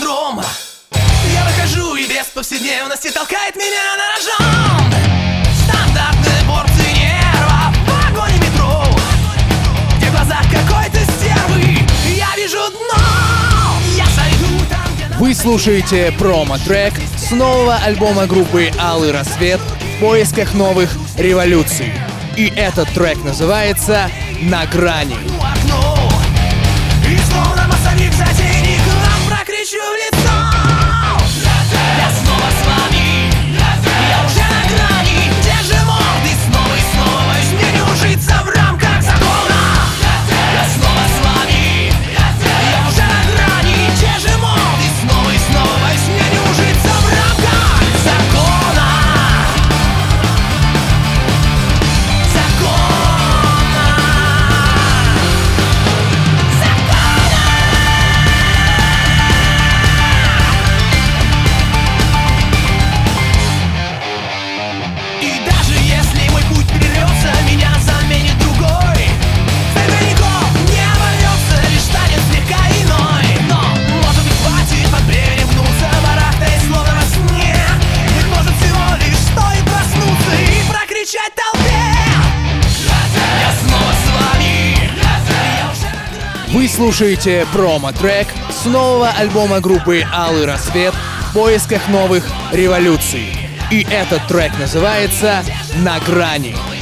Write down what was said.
метро. Я выхожу, и без повседневности толкает меня на рожон. Стандартные порции нервов в вагоне метро, где в глазах какой-то стервы я вижу дно. Я сойду там, где... Вы слушаете промо-трек с нового альбома группы «Алый рассвет» в поисках новых революций. И этот трек называется «На грани». И словно массовик-затейник нам прокричу в лицо. Я снова с вами, я уже на грани. Держи морды снова и снова, боюсь мне не ужиться в рамках закона. Я снова с вами, я уже на грани. Держи морды снова и снова, боюсь мне не ужиться в рамках закона. Вы слушаете промо-трек с нового альбома группы «Алый рассвет» в поисках новых революций. И этот трек называется «На грани».